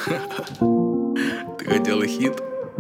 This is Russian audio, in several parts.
Ты хотела хит?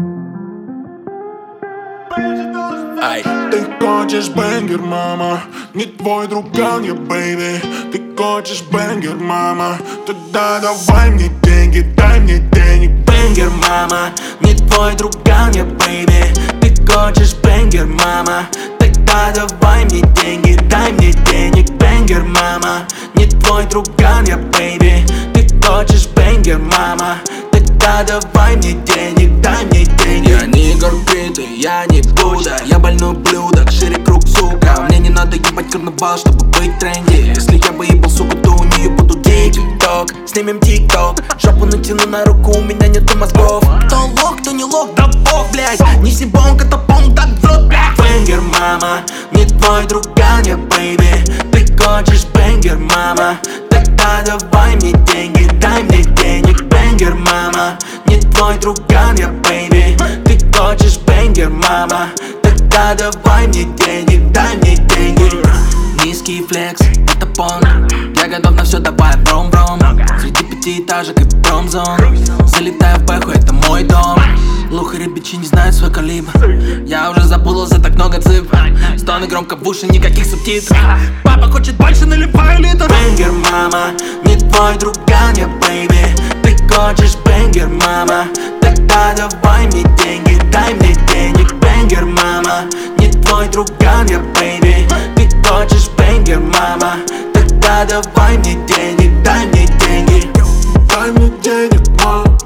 Ай. Ты хочешь бенгер, мама, не твой друган я, бэйби. Ты хочешь бенгер, мама, тогда давай мне деньги, дай мне денег. Бенгер, мама, не твой друган я, бэйби. Ты хочешь бенгер, мама, тогда давай мне деньги, дай мне денег. Бенгер, мама, не твой друган я, бэйби. Ты хочешь бенгер, мама, тогда давай мне денег, дай мне денег. Я не Егор Крид, я не Будда. Я больной блюдок, шире круг, сука. Мне не надо ебать карнавал, чтобы быть в тренде. Если я бы ебал, суку, то у нее буду тик-ток. Снимем тик-ток, жопу натяну на руку, у меня нету мозгов. Кто лох, кто не лох, да бог, блядь. Не сибонка, то пом, так в рот, блядь. Бенгер, мама, не твой друган я, бэйби. Ты хочешь бенгер, мама, тогда давай мне деньги, дай мне денег. Бенгер, мама, не твой друган я, бэйби. Ты хочешь бенгер, мама, тогда давай мне денег, дай мне деньги. Низкий флекс, это пон. Я готов на все, давай бром-бром. Среди пятиэтажек и промзон. Залетаю в бэху, это мой дом. Лухари бичи не знают свой калибр. Я уже запутался, так много цифр. Стоны громко в уши, никаких субтитров. Папа хочет больше, наливаю литр. Бенгер, мама, не твой друган я, бэйби. Ты хочешь бенгер, мама, тогда давай мне деньги, дай мне денег. Бенгер, мама, не твой друган я, бэйби. Ты хочешь бенгер, мама, тогда давай мне денег, дай мне деньги. Дай мне денег, мам,